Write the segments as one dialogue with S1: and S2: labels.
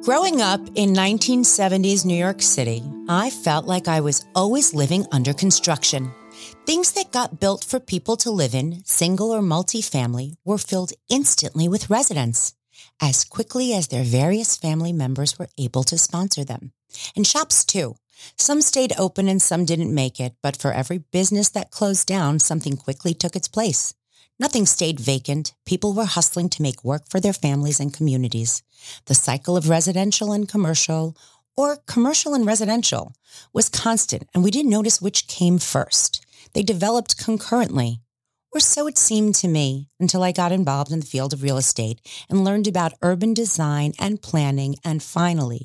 S1: Growing up in 1970s New York City, I felt like I was always living under construction. Things that got built for people to live in, single or multi-family, were filled instantly with residents, as quickly as their various family members were able to sponsor them. And shops too. Some stayed open and some didn't make it, but for every business that closed down, something quickly took its place. Nothing stayed vacant. People were hustling to make work for their families and communities. The cycle of residential and commercial, or commercial and residential, was constant, and we didn't notice which came first. They developed concurrently, or so it seemed to me, until I got involved in the field of real estate and learned about urban design and planning and finally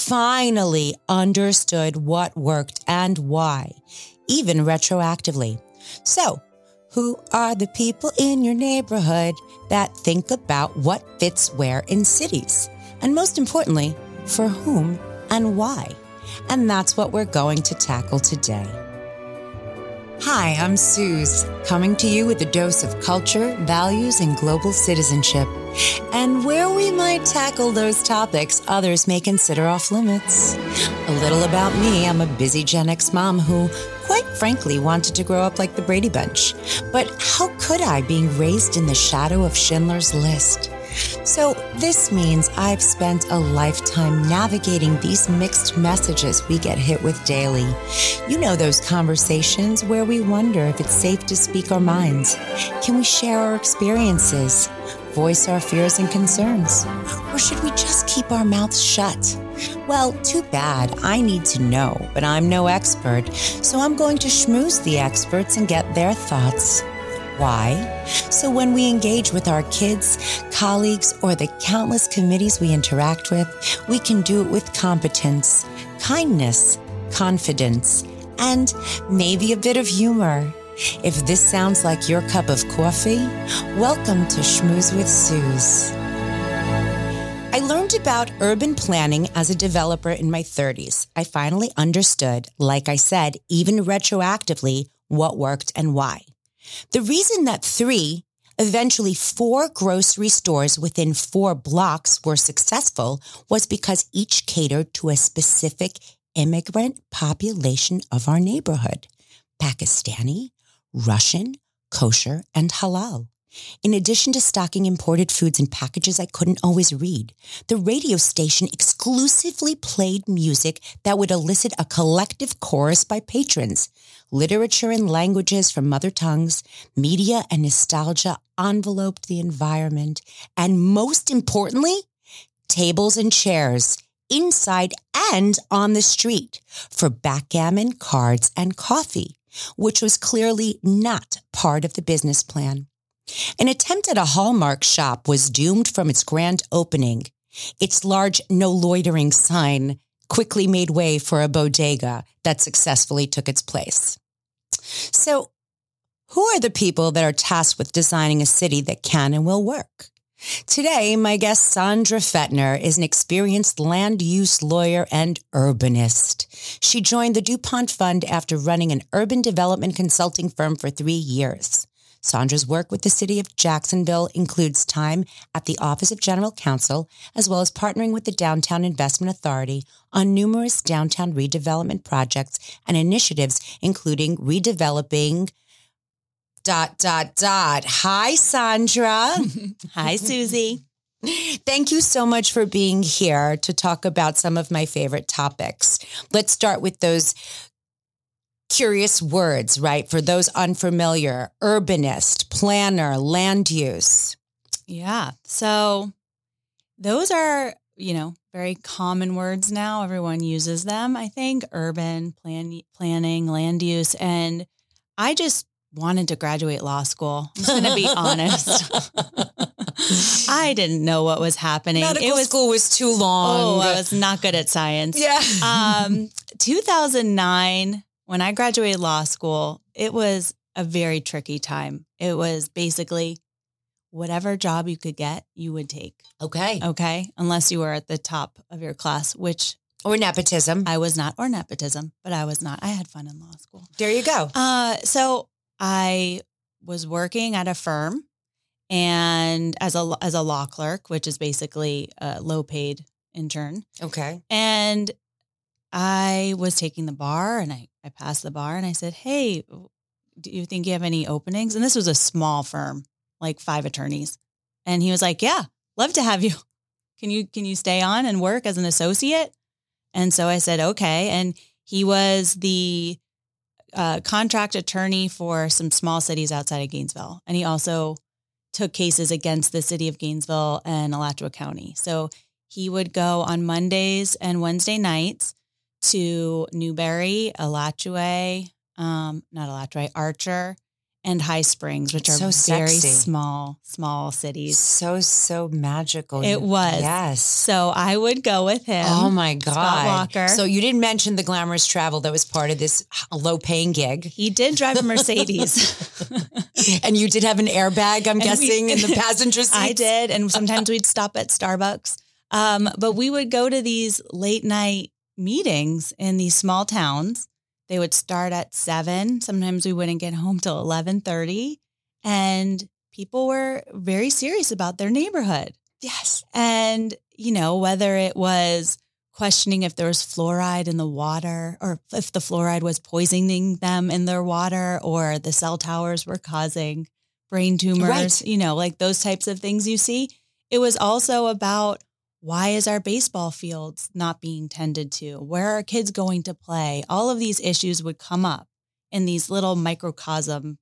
S1: understood what worked and why, even retroactively. So, who are the people in your neighborhood that think about what fits where in cities? And most importantly, for whom and why? And that's what we're going to tackle today. Hi, I'm Suze, coming to you with a dose of culture, values, and global citizenship. And where we might tackle those topics others may consider off limits. A little about me, I'm a busy Gen X mom who, quite frankly, wanted to grow up like the Brady Bunch. But how could I, being raised in the shadow of Schindler's List? So this means I've spent a lifetime navigating these mixed messages we get hit with daily. You know, those conversations where we wonder if it's safe to speak our minds. Can we share our experiences, voice our fears and concerns? Or should we just keep our mouths shut? Well, too bad. I need to know, but I'm no expert, so I'm going to schmooze the experts and get their thoughts. Why? So when we engage with our kids, colleagues, or the countless committees we interact with, we can do it with competence, kindness, confidence, and maybe a bit of humor. If this sounds like your cup of coffee, welcome to Schmooze with Suze. I learned about urban planning as a developer in my 30s. I finally understood, like I said, even retroactively, what worked and why. The reason that 3, eventually 4 grocery stores within 4 blocks were successful was because each catered to a specific immigrant population of our neighborhood: Pakistani, Russian, kosher, and halal. In addition to stocking imported foods in packages I couldn't always read, the radio station exclusively played music that would elicit a collective chorus by patrons. Literature and languages from mother tongues, media and nostalgia enveloped the environment, and most importantly, tables and chairs, inside and on the street, for backgammon, cards, and coffee, which was clearly not part of the business plan. An attempt at a Hallmark shop was doomed from its grand opening. Its large "no loitering" sign quickly made way for a bodega that successfully took its place. So, who are the people that are tasked with designing a city that can and will work? Today, my guest Sandra Fettner is an experienced land use lawyer and urbanist. She joined the DuPont Fund after running an urban development consulting firm for 3 years. Sandra's work with the city of Jacksonville includes time at the Office of General Counsel, as well as partnering with the Downtown Investment Authority on numerous downtown redevelopment projects and initiatives, including redeveloping ... Hi, Sandra.
S2: Hi, Susie.
S1: Thank you so much for being here to talk about some of my favorite topics. Let's start with those curious words, right? For those unfamiliar: urbanist, planner, land use.
S2: Yeah. So those are, very common words now. Everyone uses them, I think: urban, planning, land use. And I just wanted to graduate law school. I'm just going to be honest. I didn't know what was happening.
S1: School was too long.
S2: Oh, I was not good at science.
S1: Yeah.
S2: 2009, when I graduated law school, it was a very tricky time. It was basically whatever job you could get, you would take.
S1: Okay.
S2: Unless you were at the top of your class, which...
S1: Or nepotism.
S2: I was not. Or nepotism, but I was not. I had fun in law school.
S1: There you go.
S2: So I was working at a firm and as a law clerk, which is basically a low paid intern.
S1: Okay.
S2: And I was taking the bar and I passed the bar and I said, hey, do you think you have any openings? And this was a small firm, like 5 attorneys. And he was like, yeah, love to have you. Can you stay on and work as an associate? And so I said, okay. And he was the contract attorney for some small cities outside of Gainesville. And he also took cases against the city of Gainesville and Alachua County. So he would go on Mondays and Wednesday nights to Newberry, Alachua, Archer, and High Springs, which are very small cities.
S1: So magical.
S2: It was.
S1: Yes.
S2: So I would go with him.
S1: Oh my God.
S2: Scott Walker.
S1: So you didn't mention the glamorous travel that was part of this low-paying gig.
S2: He did drive a Mercedes.
S1: And you did have an airbag, I'm guessing, in the passenger seat?
S2: I did. And sometimes we'd stop at Starbucks. But we would go to these late night meetings in these small towns. They would start at 7. Sometimes we wouldn't get home till 11:30. And people were very serious about their neighborhood.
S1: Yes.
S2: And, whether it was questioning if there was fluoride in the water or if the fluoride was poisoning them in their water or the cell towers were causing brain tumors,
S1: right.
S2: Like those types of things you see. It was also about, why is our baseball fields not being tended to? Where are kids going to play? All of these issues would come up in these little microcosm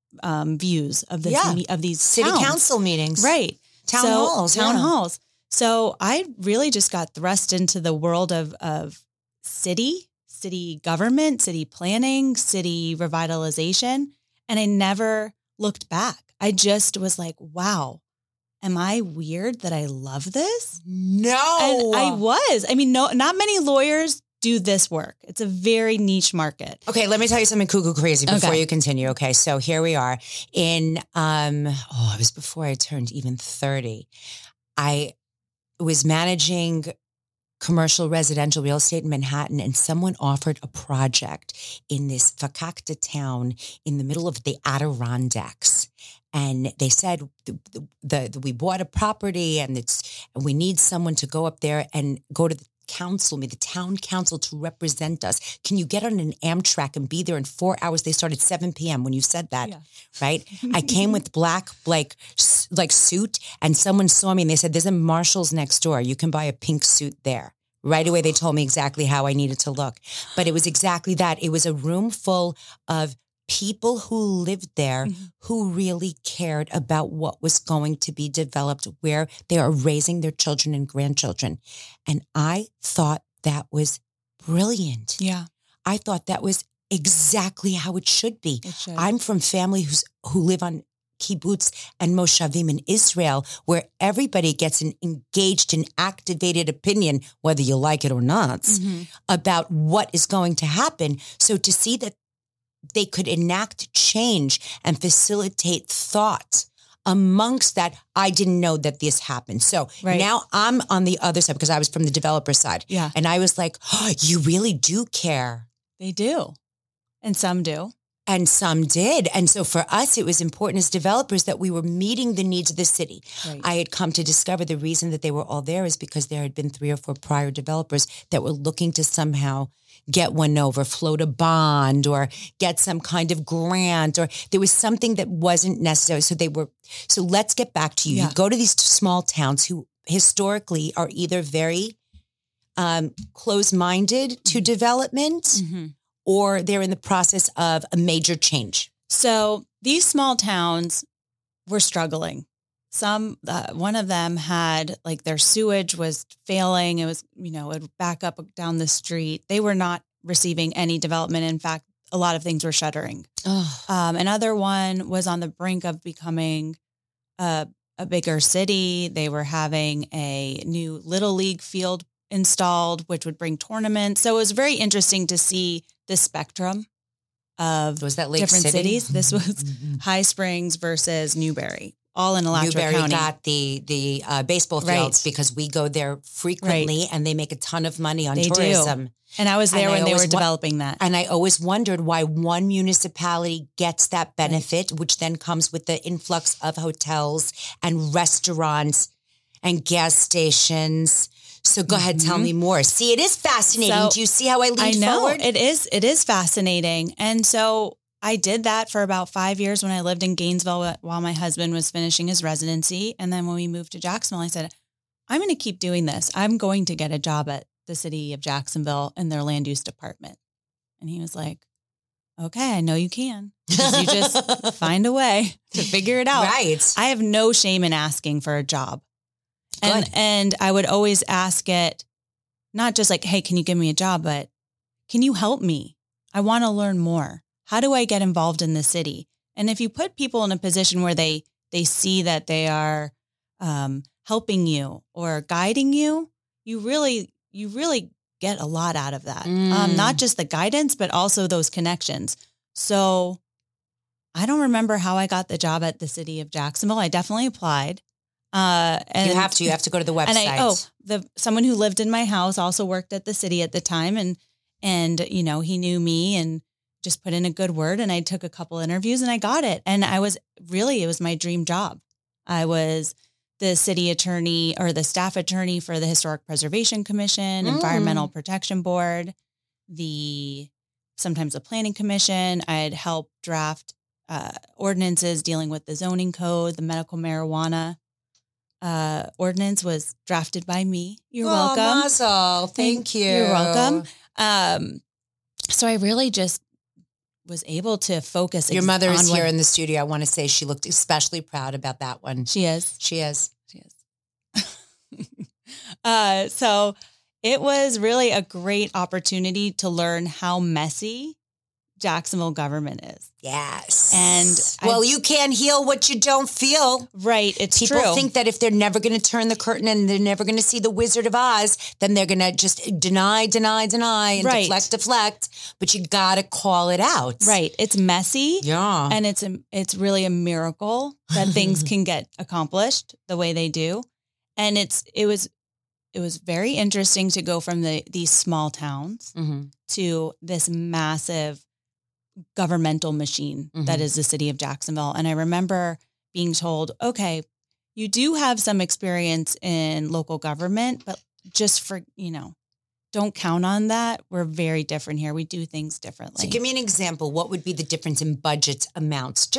S2: views of these
S1: city
S2: towns.
S1: Council meetings.
S2: Right.
S1: Town halls.
S2: So I really just got thrust into the world of city government, city planning, city revitalization. And I never looked back. I just was like, wow. Am I weird that I love this?
S1: No.
S2: And I was. I mean, not many lawyers do this work. It's a very niche market.
S1: Okay, let me tell you something cuckoo crazy before you continue. Okay, so here we are in, it was before I turned even 30. I was managing commercial residential real estate in Manhattan, and someone offered a project in this Fakakta town in the middle of the Adirondacks. And they said, we bought a property and we need someone to go up there and go to the town council to represent us. Can you get on an Amtrak and be there in 4 hours? They start at 7 p.m. when you said that, right? I came with black, like suit, and someone saw me and they said, there's a Marshall's next door. You can buy a pink suit there. Right away, they told me exactly how I needed to look. But it was exactly that. It was a room full of people who lived there who really cared about what was going to be developed, where they are raising their children and grandchildren. And I thought that was brilliant.
S2: Yeah.
S1: I thought that was exactly how it should be.
S2: It should.
S1: I'm from family who live on kibbutz and moshavim in Israel, where everybody gets an engaged and activated opinion, whether you like it or not, about what is going to happen. So to see that they could enact change and facilitate thought amongst that, I didn't know that this happened. So now I'm on the other side because I was from the developer side.
S2: Yeah.
S1: And I was like, oh, you really do care.
S2: They do. And some do.
S1: And some did. And so for us, it was important as developers that we were meeting the needs of the city. Right. I had come to discover the reason that they were all there is because there had been 3 or 4 prior developers that were looking to somehow get one over, float a bond, or get some kind of grant, or there was something that wasn't necessary. So let's get back to you. Yeah. You go to these small towns who historically are either very close-minded to development, or they're in the process of a major change.
S2: So these small towns were struggling. One of them had their sewage was failing. It was, it would back up down the street. They were not receiving any development. In fact, a lot of things were shuttering. Another one was on the brink of becoming a bigger city. They were having a new Little League field installed, which would bring tournaments. So it was very interesting to see the spectrum of different cities. This was High Springs versus Newberry. All in Alachua County.
S1: Newberry got the baseball fields because we go there frequently and they make a ton of money on tourism.
S2: Do. And I was there when they were developing that.
S1: And I always wondered why one municipality gets that benefit, which then comes with the influx of hotels and restaurants and gas stations. So go ahead, tell me more. See, it is fascinating.
S2: So,
S1: Do you see how I leaned
S2: I know,
S1: forward?
S2: it is fascinating. And so I did that for about 5 years when I lived in Gainesville while my husband was finishing his residency. And then when we moved to Jacksonville, I said, I'm going to keep doing this. I'm going to get a job at the city of Jacksonville in their land use department. And he was like, okay, I know you can. You just find a way to figure it out.
S1: Right.
S2: I have no shame in asking for a job. And I would always ask it, not just like, hey, can you give me a job, but can you help me? I want to learn more. How do I get involved in the city? And if you put people in a position where they see that they are helping you or guiding you, you really get a lot out of that. Not just the guidance, but also those connections. So I don't remember how I got the job at the city of Jacksonville. I definitely applied. And
S1: you have to go to the website.
S2: Someone who lived in my house also worked at the city at the time. And, you know, he knew me and just put in a good word, and I took a couple interviews and I got it. And it was my dream job. I was the city attorney or the staff attorney for the Historic Preservation Commission, Environmental Protection Board, sometimes the Planning Commission. I had helped draft ordinances dealing with the zoning code. The medical marijuana ordinance was drafted by me. You're welcome.
S1: Mazel. Thank you.
S2: You're welcome. So I really just was able to focus.
S1: Your mother is here in the studio. I want to say she looked especially proud about that one.
S2: She is. So it was really a great opportunity to learn how messy Jacksonville government is.
S1: Yes.
S2: And
S1: you can't heal what you don't feel.
S2: Right. It's
S1: People
S2: true.
S1: think that if they're never going to turn the curtain and they're never going to see the Wizard of Oz, then they're going to just deny and deflect. But you got to call it out.
S2: Right. It's messy.
S1: Yeah.
S2: And it's really a miracle that things can get accomplished the way they do. And it was very interesting to go from these small towns to this massive governmental machine that is the city of Jacksonville. And I remember being told, okay, you do have some experience in local government, but just don't count on that. We're very different here. We do things differently.
S1: So give me an example. What would be the difference in budget amounts?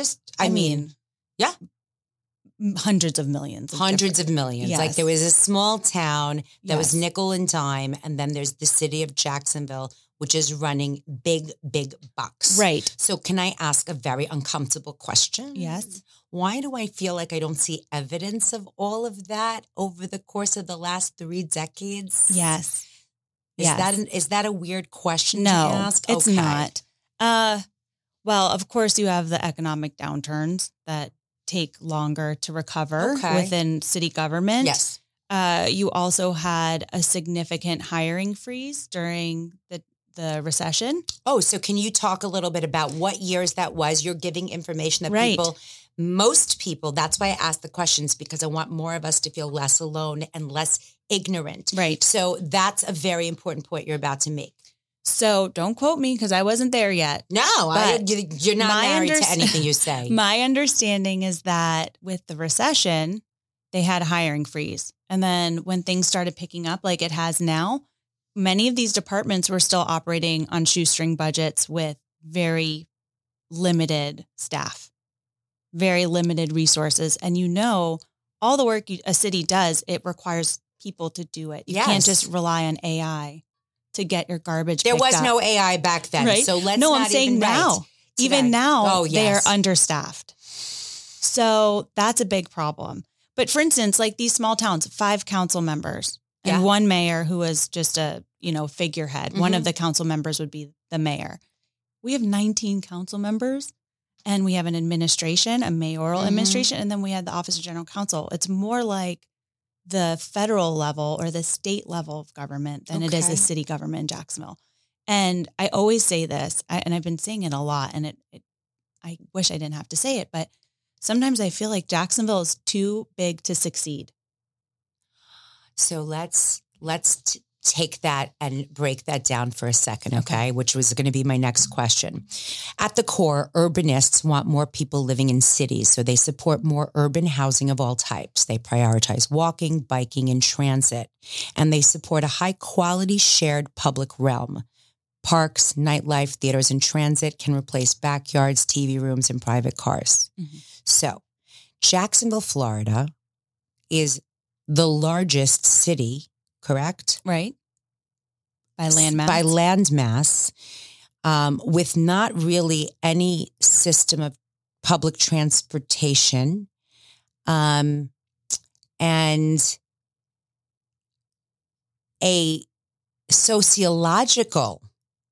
S2: Yeah. Hundreds of millions.
S1: Yes. Like there was a small town that was nickel and dime, and then there's the city of Jacksonville, which is running big, big bucks.
S2: Right.
S1: So can I ask a very uncomfortable question?
S2: Yes.
S1: Why do I feel like I don't see evidence of all of that over the course of the last 3 decades?
S2: Yes.
S1: Is that a weird question
S2: to
S1: ask?
S2: It's not. Well, of course you have the economic downturns that take longer to recover within city government.
S1: Yes.
S2: You also had a significant hiring freeze during the recession.
S1: Oh, so can you talk a little bit about what years that was? You're giving information that most people, that's why I ask the questions, because I want more of us to feel less alone and less ignorant.
S2: Right.
S1: So that's a very important point you're about to make.
S2: So don't quote me because I wasn't there yet.
S1: No, you're not married to anything you say.
S2: My understanding is that with the recession, they had a hiring freeze. And then when things started picking up like it has now, many of these departments were still operating on shoestring budgets with very limited staff, very limited resources. And all the work a city does, it requires people to do it. You can't just rely on AI to get your garbage
S1: There was
S2: up.
S1: no AI back then.
S2: Right?
S1: So let's
S2: No,
S1: not
S2: I'm saying now. Even now, they are understaffed. So that's a big problem. But for instance, like these small towns, 5 council members and 1 mayor who was just a, figurehead. One of the council members would be the mayor. We have 19 council members and we have an administration, a mayoral administration, and then we have the Office of General Counsel. It's more like the federal level or the state level of government than it is the city government in Jacksonville. And I always say this, and I've been saying it a lot, and I wish I didn't have to say it, but sometimes I feel like Jacksonville is too big to succeed.
S1: So let's take that and break that down for a second, okay? Which was going to be my next question. At the core, urbanists want more people living in cities, so they support more urban housing of all types. They prioritize walking, biking, and transit, and they support a high-quality shared public realm. Parks, nightlife, theaters, and transit can replace backyards, TV rooms, and private cars. Mm-hmm. So, Jacksonville, Florida is the largest city, correct?
S2: Right. By land mass.
S1: By land mass, with not really any system of public transportation, and a sociological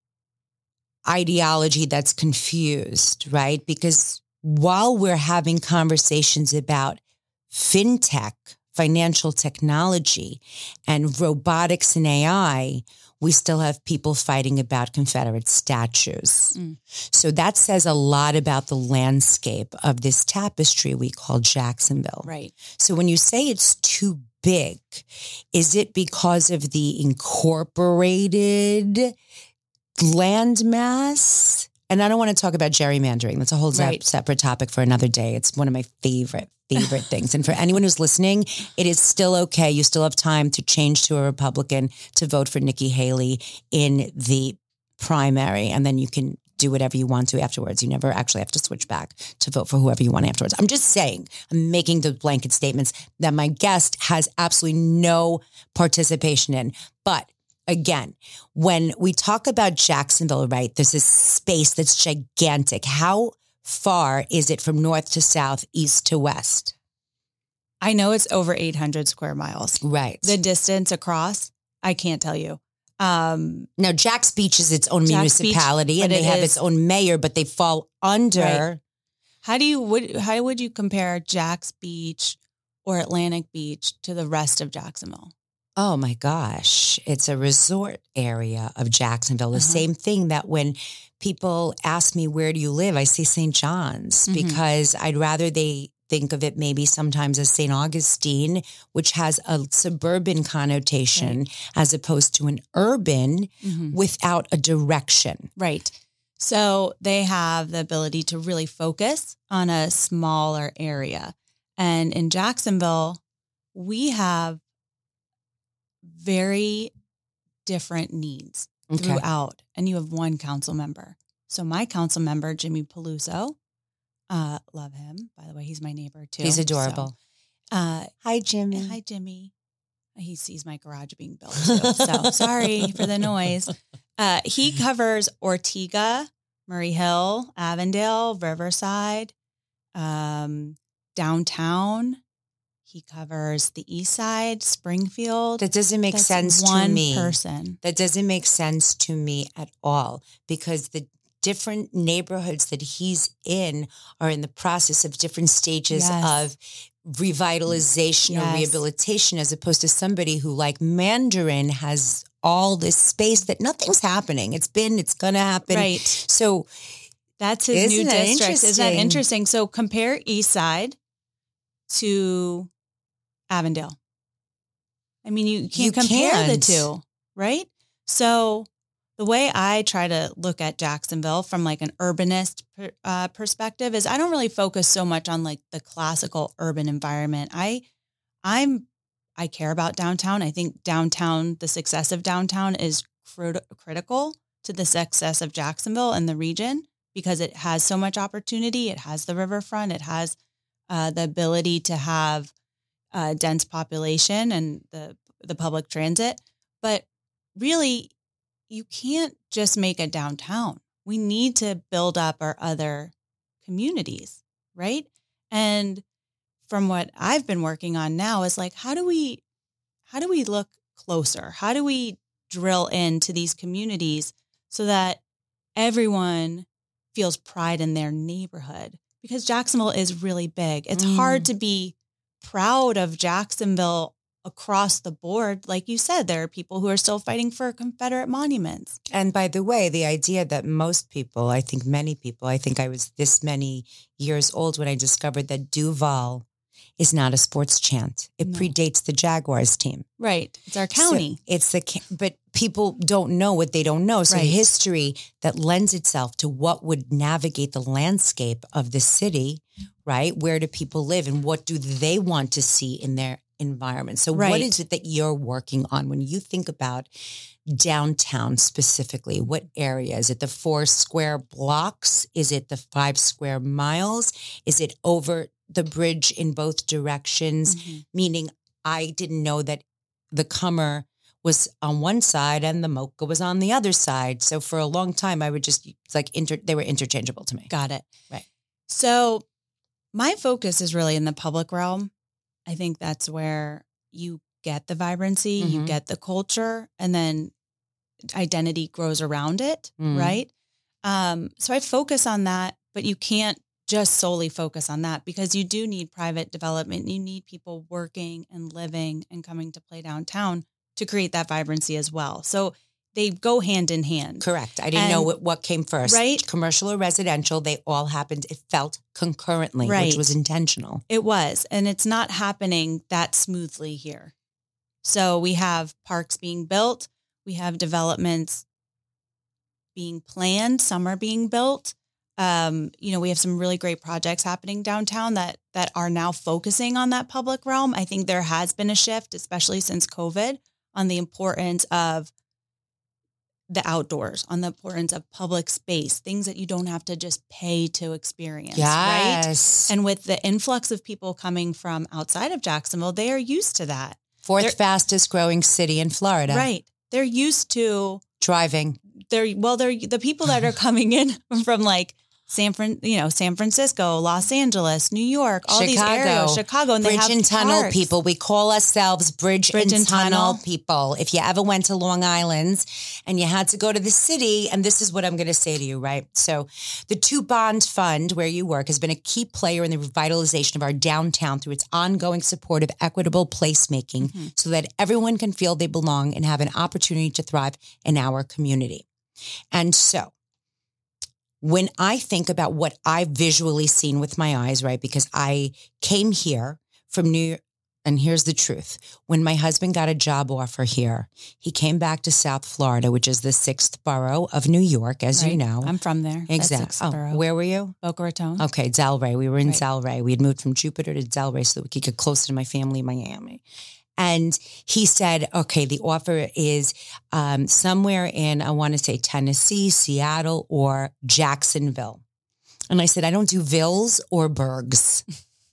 S1: ideology that's confused, right? Because while we're having conversations about fintech, financial technology, and robotics and AI, we still have people fighting about Confederate statues. So that says a lot about the landscape of this tapestry we call Jacksonville.
S2: Right.
S1: So when you say it's too big, is it because of the incorporated land mass? And I don't want to talk about gerrymandering. That's a whole separate topic for another day. It's one of my favorite things. And for anyone who's listening, it is still okay. You still have time to change to a Republican to vote for Nikki Haley in the primary. And then you can do whatever you want to afterwards. You never actually have to switch back to vote for whoever you want afterwards. I'm just saying, I'm making the blanket statements that my guest has absolutely no participation in. But again, when we talk about Jacksonville, right, there's this space that's gigantic. How far is it from north to south, east to west?
S2: I know it's over 800 square miles.
S1: Right.
S2: The distance across, I can't tell you.
S1: Now, Jax Beach is its own municipality,
S2: Beach,
S1: and they have its own mayor, but they fall under.
S2: Right. How would you compare Jax Beach or Atlantic Beach to the rest of Jacksonville?
S1: Oh my gosh, it's a resort area of Jacksonville. The same thing that when people ask me, where do you live? I say St. John's because I'd rather they think of it maybe sometimes as St. Augustine, which has a suburban connotation as opposed to an urban without a direction.
S2: Right. So they have the ability to really focus on a smaller area. And in Jacksonville, we have very different needs throughout. And you have one council member. So my council member, Jimmy Peluso, love him. By the way, he's my neighbor too.
S1: He's adorable.
S2: So,
S1: hi, Jimmy.
S2: Hi, Jimmy. He sees my garage being built too. So sorry for the noise. He covers Ortega, Murray Hill, Avondale, Riverside, downtown. He covers the east side, Springfield.
S1: That doesn't make sense to me. One person. That doesn't make sense to me at all because the different neighborhoods that he's in are in the process of different stages of revitalization or rehabilitation as opposed to somebody who like Mandarin has all this space that nothing's happening. It's going to happen.
S2: Right.
S1: So
S2: that's his new district. Isn't that interesting? So compare east side to Avondale. I mean, you can't compare the two, right? So the way I try to look at Jacksonville from like an urbanist perspective is I don't really focus so much on like the classical urban environment. I care about downtown. I think downtown, the success of downtown is critical to the success of Jacksonville and the region because it has so much opportunity. It has the riverfront. It has the ability to have a dense population and the public transit. But really, you can't just make a downtown. We need to build up our other communities, right? And from what I've been working on now is like, how do we look closer? How do we drill into these communities so that everyone feels pride in their neighborhood? Because Jacksonville is really big. It's hard to be proud of Jacksonville across the board. Like you said, there are people who are still fighting for Confederate monuments.
S1: And by the way, the idea that most people, I think many people, I think I was this many years old when I discovered that Duval is not a sports chant. It
S2: No.
S1: predates the Jaguars team.
S2: Right. It's our county.
S1: So but people don't know what they don't know. So
S2: Right.
S1: history that lends itself to what would navigate the landscape of the city, right? Where do people live and what do they want to see in their environment? So what
S2: Right.
S1: is it that you're working on when you think about downtown specifically? What area? Is it the 4 square blocks? Is it the 5 square miles? Is it over the bridge in both directions?
S2: Mhm.
S1: Meaning I didn't know that the Comer was on one side and the Mocha was on the other side. So for a long time, I would just, it's like they were interchangeable to me.
S2: Got it.
S1: Right.
S2: So my focus is really in the public realm. I think that's where you get the vibrancy, you
S1: Mhm.
S2: get the culture, and then identity grows around it,
S1: Mhm.
S2: right? So I focus on that, but you can't just solely focus on that because you do need private development. You need people working and living and coming to play downtown to create that vibrancy as well. So they go hand in hand.
S1: Correct. I didn't know what came first.
S2: Right.
S1: Commercial or residential, they all happened. It felt concurrently,
S2: Right.
S1: which was intentional.
S2: It was, and it's not happening that smoothly here. So we have parks being built. We have developments being planned. Some are being built. We have some really great projects happening downtown that are now focusing on that public realm. I think there has been a shift, especially since COVID, on the importance of the outdoors, on the importance of public space, things that you don't have to just pay to experience, right?
S1: Yes.
S2: And with the influx of people coming from outside of Jacksonville, they are used to that.
S1: Fourth fastest growing city in Florida.
S2: Right. They're used to
S1: Driving.
S2: they're the people that are coming in from like San Francisco, Los Angeles, New York, all these areas, Chicago, and they
S1: Bridge
S2: have
S1: and Tunnel
S2: parks.
S1: people. We call ourselves Bridge and Tunnel people. If you ever went to Long Island and you had to go to the city, and this is what I'm going to say to you, right? So the 2 Bond Fund, where you work, has been a key player in the revitalization of our downtown through its ongoing support of equitable placemaking so that everyone can feel they belong and have an opportunity to thrive in our community. And so when I think about what I've visually seen with my eyes, right, because I came here from New York, and here's the truth. When my husband got a job offer here, he came back to South Florida, which is the 6th borough of New York, as you know.
S2: I'm from there.
S1: Exactly. Oh, where were you?
S2: Boca Raton.
S1: Okay, Delray. We were in Delray. We had moved from Jupiter to Delray so that we could get closer to my family in Miami. And he said, okay, the offer is somewhere in, I want to say Tennessee, Seattle, or Jacksonville. And I said, I don't do vills or burgs.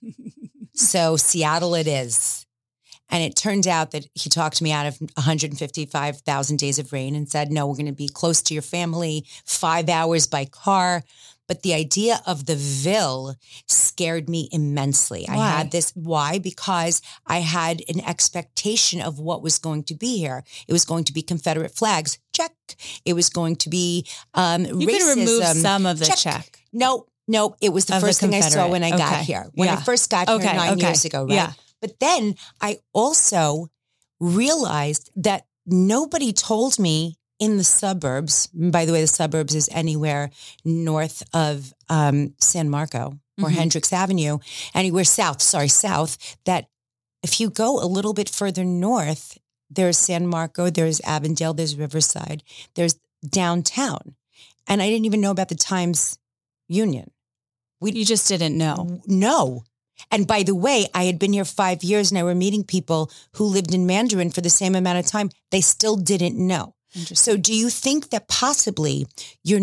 S1: So Seattle it is. And it turned out that he talked me out of 155,000 days of rain and said, no, we're going to be close to your family, 5 hours by car. But the idea of the Ville scared me immensely.
S2: Why?
S1: I had this. Why? Because I had an expectation of what was going to be here. It was going to be Confederate flags. Check. It was going to be racism.
S2: You could remove some of the check.
S1: No. It was the first thing I saw when I got here. When I first got here 9 years ago, right?
S2: Yeah.
S1: But then I also realized that nobody told me in the suburbs, by the way, the suburbs is anywhere north of San Marco or Hendricks Avenue, anywhere south, that if you go a little bit further north, there's San Marco, there's Avondale, there's Riverside, there's downtown. And I didn't even know about the Times Union.
S2: You just didn't know.
S1: No. And by the way, I had been here 5 years and I were meeting people who lived in Mandarin for the same amount of time. They still didn't know. So do you think that possibly you're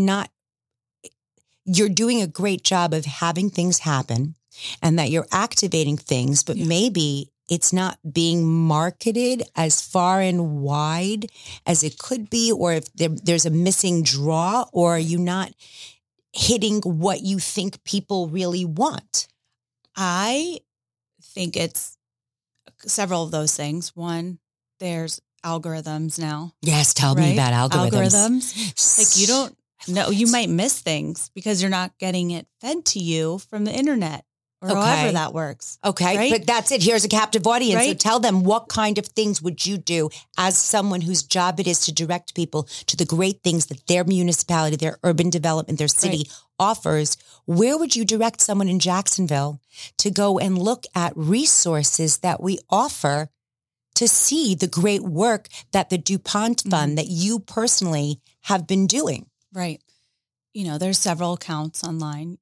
S1: doing a great job of having things happen and that you're activating things, but maybe it's not being marketed as far and wide as it could be, or if there's a missing draw, or are you not hitting what you think people really want?
S2: I think it's several of those things. One, there's algorithms now.
S1: Yes, tell me about algorithms.
S2: Like you don't know, you might miss things because you're not getting it fed to you from the internet or however that works.
S1: Okay,
S2: right?
S1: But that's it. Here's a captive audience.
S2: Right?
S1: So tell them, what kind of things would you do as someone whose job it is to direct people to the great things that their municipality, their urban development, their city offers, where would you direct someone in Jacksonville to go and look at resources that we offer to see the great work that the DuPont Fund that you personally have been doing?
S2: Right. There's several accounts online.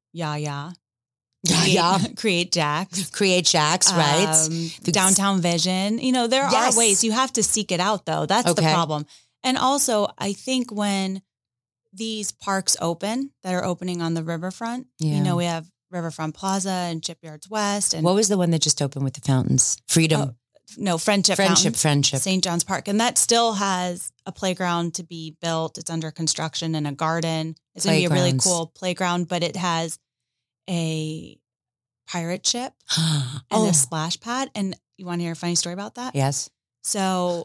S2: Create Jacks.
S1: Create Jacks, right?
S2: Downtown Vision. There are ways. You have to seek it out, though. That's the problem. And also, I think when these parks open that are opening on the riverfront, we have Riverfront Plaza and Shipyards West. And
S1: what was the one that just opened with the fountains? Freedom.
S2: Friendship.
S1: Friendship.
S2: St. John's Park. And that still has a playground to be built. It's under construction and a garden. It's going to be a really cool playground, but it has a pirate ship and a splash pad. And you want to hear a funny story about that?
S1: Yes.
S2: So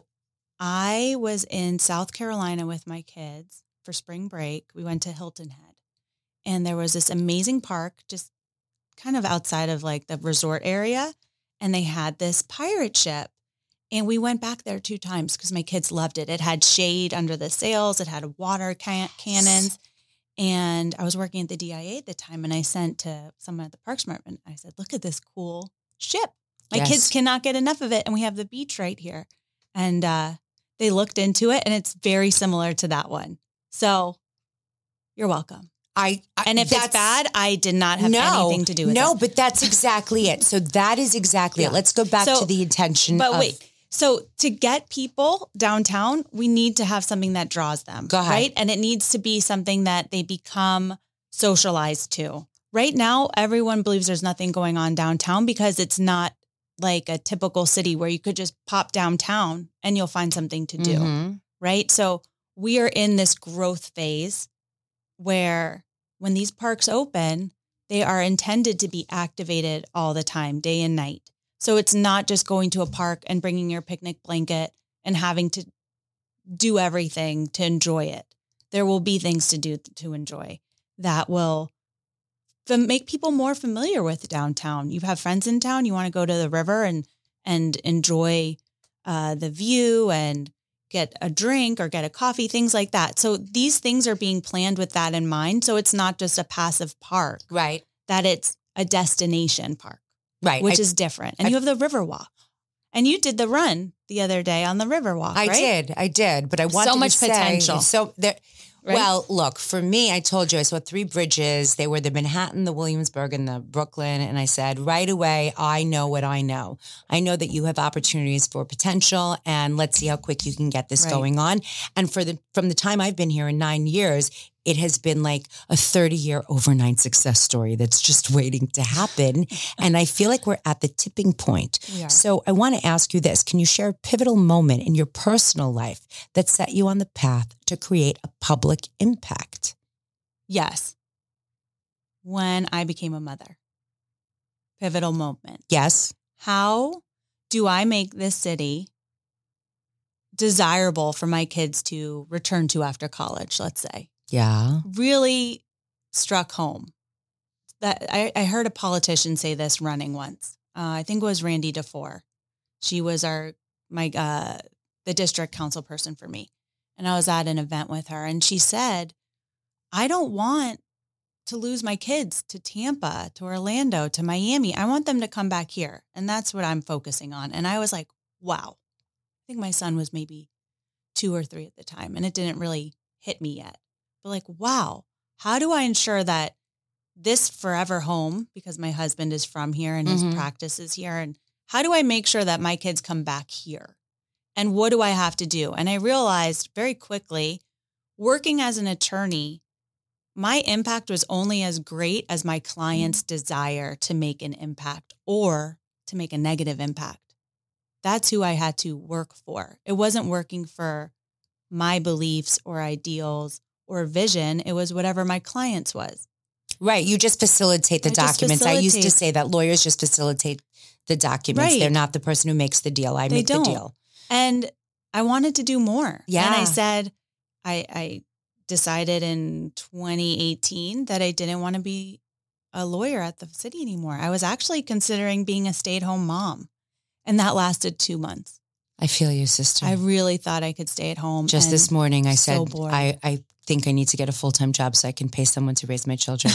S2: I was in South Carolina with my kids for spring break. We went to Hilton Head, and there was this amazing park just kind of outside of like the resort area. And they had this pirate ship, and we went back there 2 times because my kids loved it. It had shade under the sails. It had water cannons. And I was working at the DIA at the time, and I sent to someone at the Parks Department. I said, look at this cool ship. My kids cannot get enough of it. And we have the beach right here. And they looked into it, and it's very similar to that one. So you're welcome. And if it's bad, I did not have anything to do with it.
S1: No, but that's exactly it. So that is exactly it. Let's go back to the intention.
S2: But wait. So to get people downtown, we need to have something that draws them.
S1: Go ahead.
S2: Right? And it needs to be something that they become socialized to. Right now, everyone believes there's nothing going on downtown because it's not like a typical city where you could just pop downtown and you'll find something to do. Right? So we are in this growth phase where when these parks open, they are intended to be activated all the time, day and night. So it's not just going to a park and bringing your picnic blanket and having to do everything to enjoy it. There will be things to do to enjoy that will make people more familiar with downtown. You have friends in town, you want to go to the river and enjoy the view and get a drink or get a coffee, things like that. So these things are being planned with that in mind. So it's not just a passive park,
S1: right?
S2: That it's a destination park,
S1: right?
S2: Which is different. And you have the Riverwalk, and you did the run the other day on the Riverwalk.
S1: I did, but I wanted
S2: so much
S1: to say,
S2: potential.
S1: So there.
S2: Right?
S1: Well, look, for me, I told you I saw 3 bridges. They were the Manhattan, the Williamsburg, and the Brooklyn. And I said, right away, I know what I know. I know that you have opportunities for potential, and let's see how quick you can get this going on. And from the time I've been here in 9 years, it has been like a 30-year overnight success story that's just waiting to happen. And I feel like we're at the tipping point. So I want to ask you this. Can you share a pivotal moment in your personal life that set you on the path to create a public impact?
S2: Yes. When I became a mother. Pivotal moment.
S1: Yes.
S2: How do I make this city desirable for my kids to return to after college, let's say?
S1: Yeah.
S2: Really struck home. That I heard a politician say this running once. I think it was Randy DeFore. She was the district council person for me. And I was at an event with her, and she said, I don't want to lose my kids to Tampa, to Orlando, to Miami. I want them to come back here. And that's what I'm focusing on. And I was like, wow. I think my son was maybe 2 or 3 at the time, and it didn't really hit me yet. But like, wow, how do I ensure that this forever home, because my husband is from here and his practice is here, and how do I make sure that my kids come back here? And what do I have to do? And I realized very quickly, working as an attorney, my impact was only as great as my client's desire to make an impact or to make a negative impact. That's who I had to work for. It wasn't working for my beliefs or ideals or vision. It was whatever my client's was.
S1: Right. You just facilitate the documents. I used to say that lawyers just facilitate the documents.
S2: Right.
S1: They're not the person who makes the deal. I make the deal.
S2: And I wanted to do more.
S1: Yeah.
S2: And I said, I decided in 2018 that I didn't want to be a lawyer at the city anymore. I was actually considering being a stay-at-home mom. And that lasted 2 months.
S1: I feel you, sister.
S2: I really thought I could stay at home.
S1: Just this morning, I said,
S2: bored.
S1: I think I need to get a full-time job so I can pay someone to raise my children.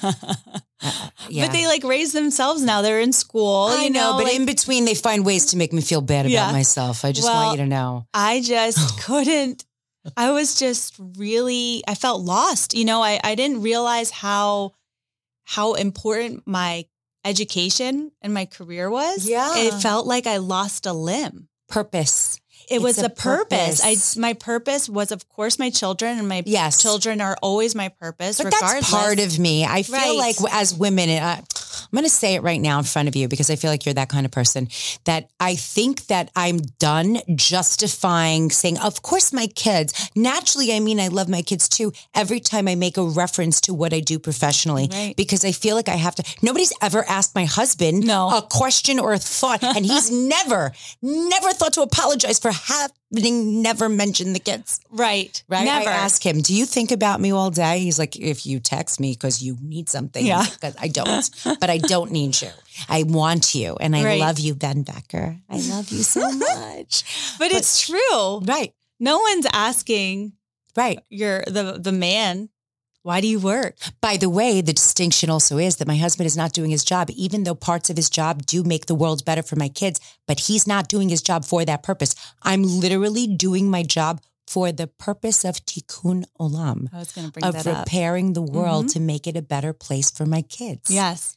S1: Yeah.
S2: But they like raise themselves now. They're in school.
S1: I know, but
S2: like,
S1: in between, they find ways to make me feel bad about myself. I just want you to know.
S2: I just couldn't. I was just really, I felt lost. I didn't realize how important my education and my career was.
S1: Yeah.
S2: It felt like I lost a limb.
S1: Purpose.
S2: It was a purpose. My purpose was, of course, my children, and my children are always my purpose,
S1: but
S2: regardless.
S1: That's part of me. I feel like as women, I'm going to say it right now in front of you because I feel like you're that kind of person, that I think that I'm done justifying saying, of course, my kids. Naturally, I mean, I love my kids too. Every time I make a reference to what I do professionally, because I feel like I have to. Nobody's ever asked my husband a question or a thought, and he's never thought to apologize for having never mentioned the kids. Right.
S2: Never.
S1: I ask him, do you think about me all day? He's like, if you text me because you need something.
S2: Yeah.
S1: Because I don't, but I don't need you. I want you. And I love you, Ben Becker. I love you so much.
S2: but it's true.
S1: Right.
S2: No one's asking.
S1: Right.
S2: You're the man. Why do you work?
S1: By the way, the distinction also is that my husband is not doing his job, even though parts of his job do make the world better for my kids, but he's not doing his job for that purpose. I'm literally doing my job for the purpose of tikkun olam.
S2: I was going to bring that up.
S1: Of repairing the world to make it a better place for my kids.
S2: Yes.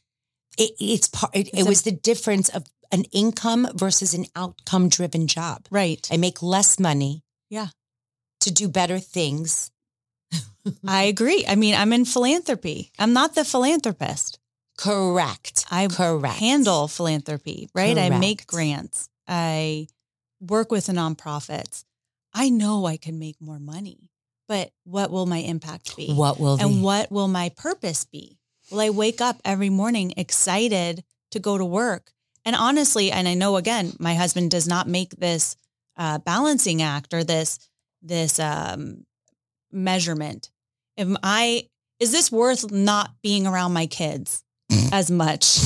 S1: It was the difference of an income versus an outcome-driven job.
S2: Right.
S1: I make less money.
S2: Yeah.
S1: To do better things.
S2: I agree. I mean, I'm in philanthropy. I'm not the philanthropist.
S1: Correct.
S2: I handle philanthropy, right?
S1: Correct.
S2: I make grants. I work with the nonprofits. I know I can make more money, but what will my impact be? What will my purpose be? Will I wake up every morning excited to go to work? And honestly, and I know, again, my husband does not make this balancing act or this measurement. Is this worth not being around my kids as much?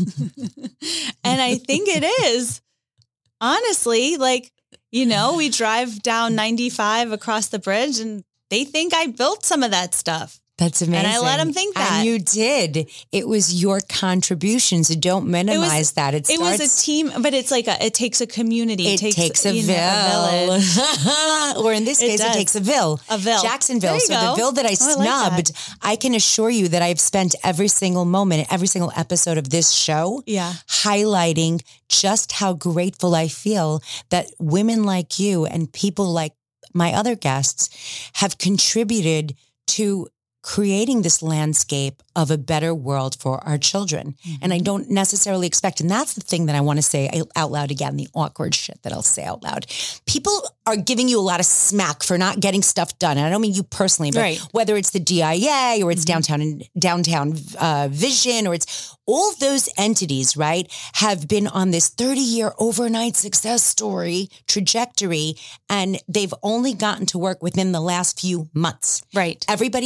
S2: And I think it is. Honestly, we drive down 95 across the bridge and they think I built some of that stuff.
S1: That's amazing.
S2: And I let them think that.
S1: And you did. It was your contribution. So don't minimize that.
S2: It was a team, but it's it takes a community.
S1: It takes a village. Or in this case, it takes a Ville. Jacksonville. So the Ville that I snubbed, I can assure you that I've spent every single moment, every single episode of this show highlighting just how grateful I feel that women like you and people like my other guests have contributed to creating this landscape of a better world for our children. Mm-hmm. And I don't necessarily expect, and that's the thing that I want to say out loud again, the awkward shit that I'll say out loud. People are giving you a lot of smack for not getting stuff done. And I don't mean you personally, but whether it's the DIA or it's downtown Vision, or it's all those entities, right, have been on this 30-year overnight success story trajectory, and they've only gotten to work within the last few months.
S2: Right.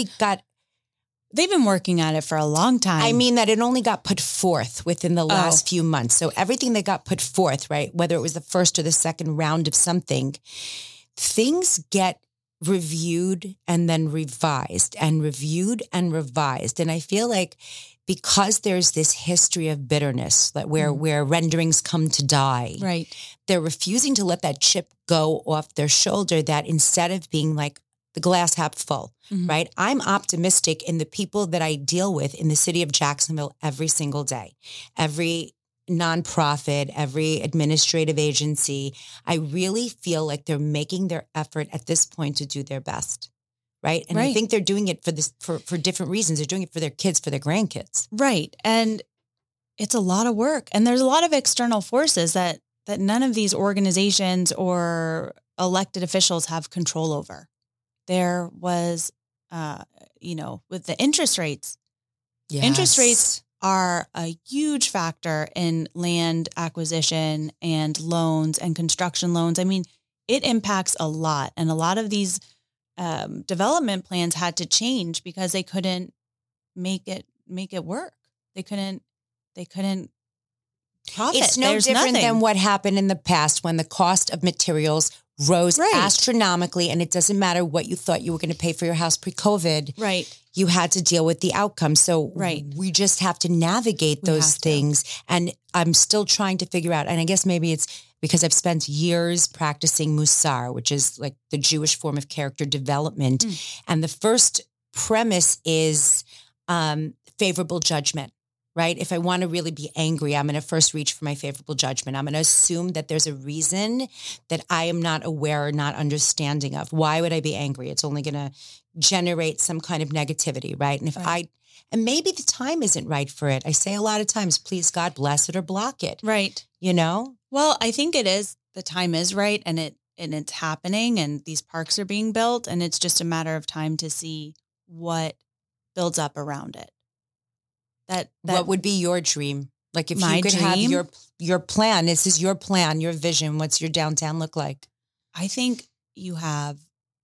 S1: They've
S2: been working at it for a long time.
S1: I mean that it only got put forth within the last few months. So everything that got put forth, right, whether it was the first or the second round of something, things get reviewed and then revised and reviewed and revised. And I feel like because there's this history of bitterness that where renderings come to die,
S2: right,
S1: they're refusing to let that chip go off their shoulder, that instead of being like the glass half full, right? I'm optimistic in the people that I deal with in the city of Jacksonville every single day. Every nonprofit, every administrative agency, I really feel like they're making their effort at this point to do their best, right? And I think they're doing it for different reasons. They're doing it for their kids, for their grandkids.
S2: Right. And it's a lot of work. And there's a lot of external forces that none of these organizations or elected officials have control over. There was, with the interest rates.
S1: Yes.
S2: Interest rates are a huge factor in land acquisition and loans and construction loans. I mean, it impacts a lot. And a lot of these development plans had to change because they couldn't make it work. They couldn't profit.
S1: It's no
S2: There's
S1: different
S2: nothing.
S1: than what happened in the past when the cost of materials rose
S2: Right.
S1: astronomically, and it doesn't matter what you thought you were going to pay for your house pre-COVID.
S2: Right.
S1: You had to deal with the outcome. So
S2: Right.
S1: we just have to navigate
S2: We
S1: those
S2: have to.
S1: things. And I'm still trying to figure out, and I guess maybe it's because I've spent years practicing Musar, which is like the Jewish form of character development. And the first premise is favorable judgment. Right? If I want to really be angry, I'm going to first reach for my favorable judgment. I'm going to assume that there's a reason that I am not aware or not understanding of. Why would I be angry? It's only going to generate some kind of negativity, right? And and maybe the time isn't right for it. I say a lot of times, please God, bless it or block it.
S2: Right.
S1: You know?
S2: Well, I think it is. The time is right, and it's happening, and these parks are being built, and it's just a matter of time to see what builds up around it. That
S1: What would be your dream? Like if
S2: My
S1: you could have
S2: dream?
S1: your plan, this is your plan, your vision. What's your downtown look like?
S2: I think you have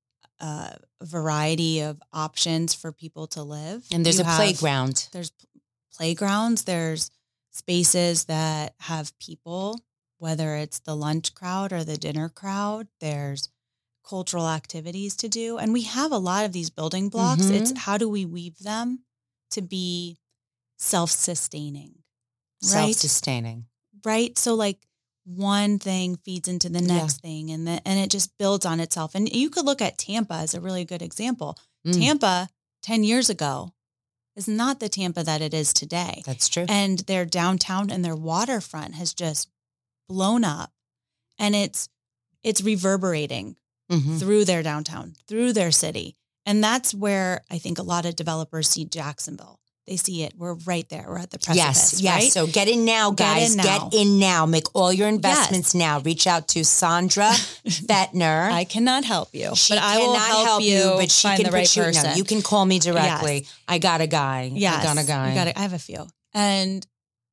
S2: a variety of options for people to live.
S1: And there's
S2: You
S1: a
S2: have-
S1: playground.
S2: There's playgrounds. There's spaces that have people, whether it's the lunch crowd or the dinner crowd. There's cultural activities to do. And we have a lot of these building blocks.
S1: Mhm.
S2: It's how do we weave them to be self-sustaining, right?
S1: Self-sustaining.
S2: Right. So like one thing feeds into the next thing and it just builds on itself. And you could look at Tampa as a really good example. Tampa 10 years ago is not the Tampa that it is today.
S1: That's true.
S2: And their downtown and their waterfront has just blown up, and it's reverberating through their downtown, through their city. And that's where I think a lot of developers see Jacksonville. They see it. We're right there. We're at the precipice.
S1: Yes.
S2: Right?
S1: So get in now, guys. Get in now. Make all your investments now. Reach out to Sandra Fettner.
S2: I cannot help you,
S1: She
S2: but I will
S1: cannot
S2: help you
S1: but she
S2: find
S1: can
S2: the right
S1: put you.
S2: person.
S1: No, you can call me directly.
S2: Yes.
S1: I got a guy.
S2: Yes,
S1: I got a guy.
S2: I have a few. And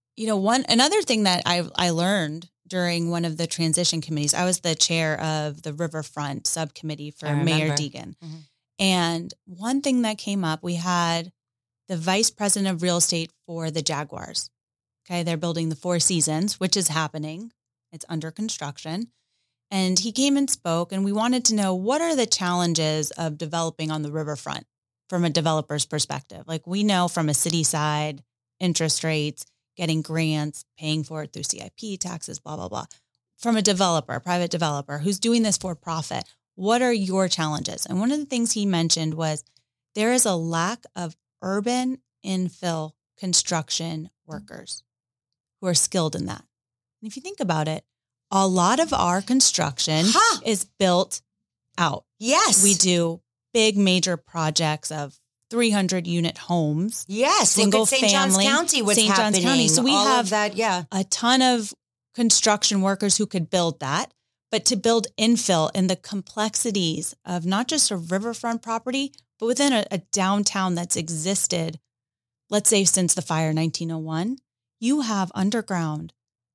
S2: another thing that I learned during one of the transition committees, I was the chair of the Riverfront subcommittee for Mayor Deegan.
S1: Mhm.
S2: And one thing that came up, we had the vice president of real estate for the Jaguars. Okay. They're building the Four Seasons, which is happening. It's under construction. And he came and spoke, and we wanted to know, what are the challenges of developing on the riverfront from a developer's perspective? Like, we know from a city side, interest rates, getting grants, paying for it through CIP, taxes, blah, blah, blah. From a developer, a private developer who's doing this for profit, what are your challenges? And one of the things he mentioned was there is a lack of urban infill construction workers who are skilled in that. And if you think about it, a lot of our construction is built out.
S1: Yes.
S2: We do big major projects of 300 unit homes.
S1: Yes.
S2: Single
S1: Look at St. John's
S2: family,
S1: County, what's
S2: St. John's
S1: happening.
S2: County. So we
S1: all
S2: have
S1: of that. Yeah.
S2: a ton of construction workers who could build that. But to build infill and the complexities of not just a riverfront property, but within a downtown that's existed, let's say since the fire in 1901, you have underground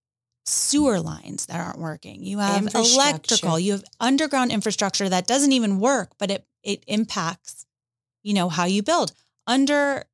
S2: sewer lines that aren't working. You have electrical, you have underground infrastructure that doesn't even work, but it impacts, how you build. Under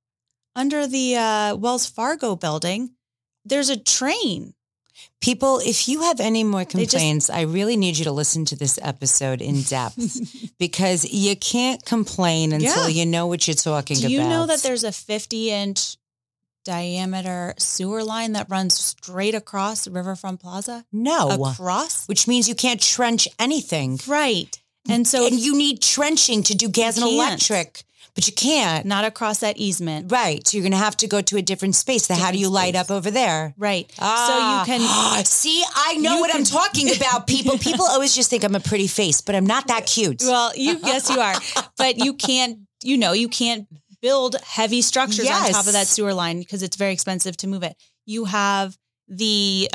S2: the Wells Fargo building, there's a train.
S1: People, if you have any more complaints, I really need you to listen to this episode in depth because you can't complain until you know what you're talking about.
S2: Do you know that there's a 50-inch diameter sewer line that runs straight across Riverfront Plaza?
S1: No.
S2: Across?
S1: Which means you can't trench anything.
S2: Right. And
S1: you need trenching to do gas and electric. But you can't.
S2: Not across that easement.
S1: Right. So you're going to have to go to a different space. How do you light up over there?
S2: Right.
S1: So you can... See, I know what I'm talking about, people. People always just think I'm a pretty face, but I'm not that cute.
S2: Well, yes, you are. But you can't, you can't build heavy structures on top of that sewer line because it's very expensive to move it. You have the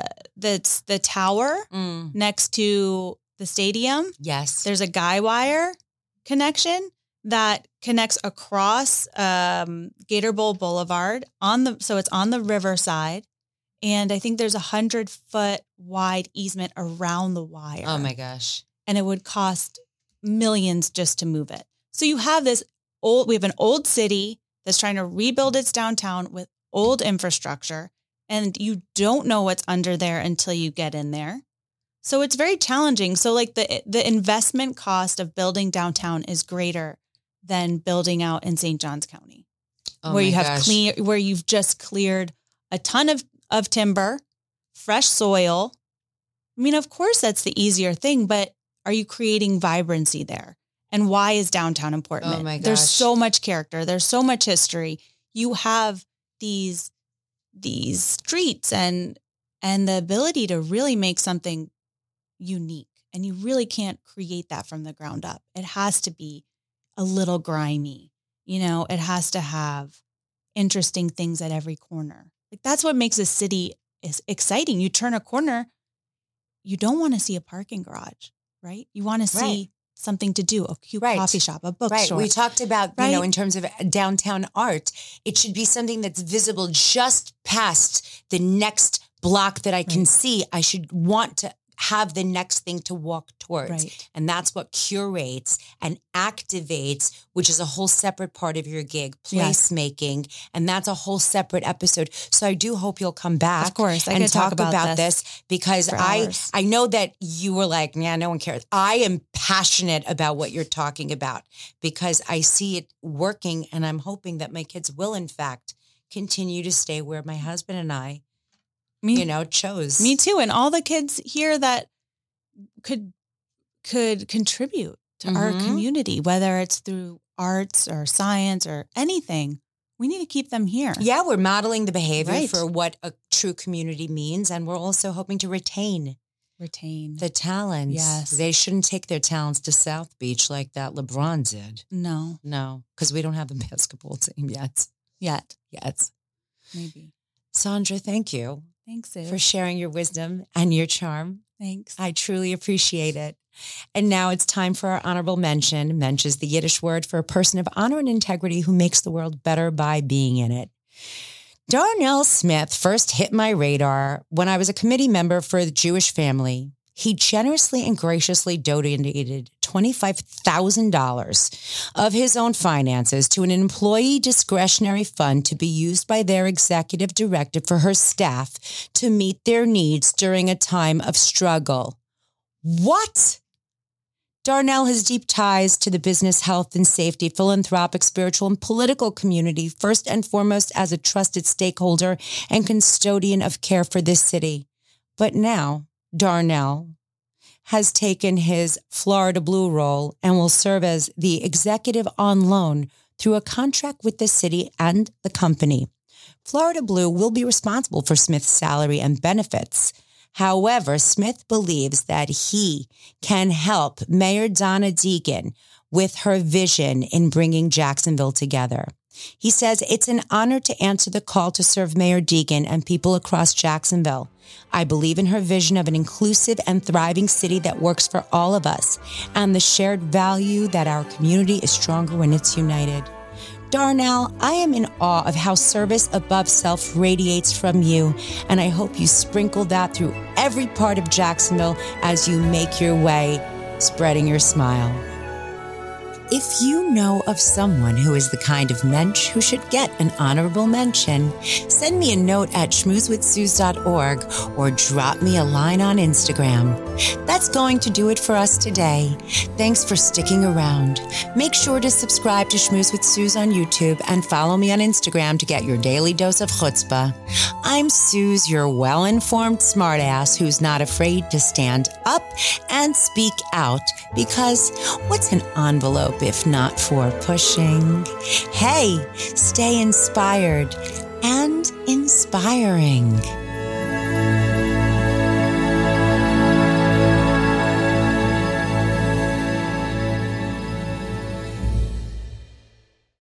S2: tower next to the stadium.
S1: Yes.
S2: There's a guy wire connection that connects across Gator Bowl Boulevard so it's on the riverside. And I think there's 100-foot wide easement around the wire.
S1: Oh my gosh.
S2: And it would cost millions just to move it. So you have we have an old city that's trying to rebuild its downtown with old infrastructure. and you don't know what's under there until you get in there. So it's very challenging. So like the investment cost of building downtown is greater than building out in St. Johns County, where you have where you've just cleared a ton of timber, fresh soil. I mean, of course, that's the easier thing, but are you creating vibrancy there? And why is downtown important?
S1: Oh my gosh.
S2: There's so much character. There's so much history. You have these streets and the ability to really make something unique. And you really can't create that from the ground up. It has to be a little grimy. It has to have interesting things at every corner. Like that's what makes a city is exciting. You turn a corner, you don't want to see a parking garage, right? You want to see something to do, a cute coffee shop, a bookstore.
S1: Right. We talked about, in terms of downtown art, it should be something that's visible just past the next block that I can see. I should want to have the next thing to walk towards.
S2: Right.
S1: And that's what curates and activates, which is a whole separate part of your gig, placemaking. Yes. And that's a whole separate episode. So I do hope you'll come back,
S2: of course,
S1: and talk about this because I know that you were like, yeah, no one cares. I am passionate about what you're talking about because I see it working, and I'm hoping that my kids will, in fact, continue to stay where my husband and I chose.
S2: Me too. And all the kids here that could contribute to our community, whether it's through arts or science or anything, we need to keep them here.
S1: Yeah, we're modeling the behavior for what a true community means. And we're also hoping to retain the talents.
S2: Yes.
S1: They shouldn't take their talents to South Beach like that LeBron did.
S2: No,
S1: because we don't have the basketball team yet.
S2: Maybe.
S1: Sandra, thank you.
S2: Thanks, Sue,
S1: for sharing your wisdom and your charm.
S2: Thanks.
S1: I truly appreciate it. And now it's time for our honorable mention. Mensch is the Yiddish word for a person of honor and integrity who makes the world better by being in it. Darnell Smith first hit my radar when I was a committee member for the Jewish family. He generously and graciously donated $25,000 of his own finances to an employee discretionary fund to be used by their executive director for her staff to meet their needs during a time of struggle. What? Darnell has deep ties to the business, health and safety, philanthropic, spiritual, and political community, first and foremost as a trusted stakeholder and custodian of care for this city. But now, Darnell has taken his Florida Blue role and will serve as the executive on loan through a contract with the city and the company. Florida Blue will be responsible for Smith's salary and benefits. However, Smith believes that he can help Mayor Donna Deegan with her vision in bringing Jacksonville together. He says it's an honor to answer the call to serve Mayor Deegan and people across Jacksonville. I believe in her vision of an inclusive and thriving city that works for all of us and the shared value that our community is stronger when it's united. Darnell, I am in awe of how service above self radiates from you, and I hope you sprinkle that through every part of Jacksonville as you make your way, spreading your smile. If you know of someone who is the kind of mensch who should get an honorable mention, send me a note at schmoozewithsuze.org or drop me a line on Instagram. That's going to do it for us today. Thanks for sticking around. Make sure to subscribe to Schmooze with Suze on YouTube and follow me on Instagram to get your daily dose of chutzpah. I'm Suze, your well-informed smartass who's not afraid to stand up and speak out, because what's an envelope if not for pushing? Hey, stay inspired and inspiring.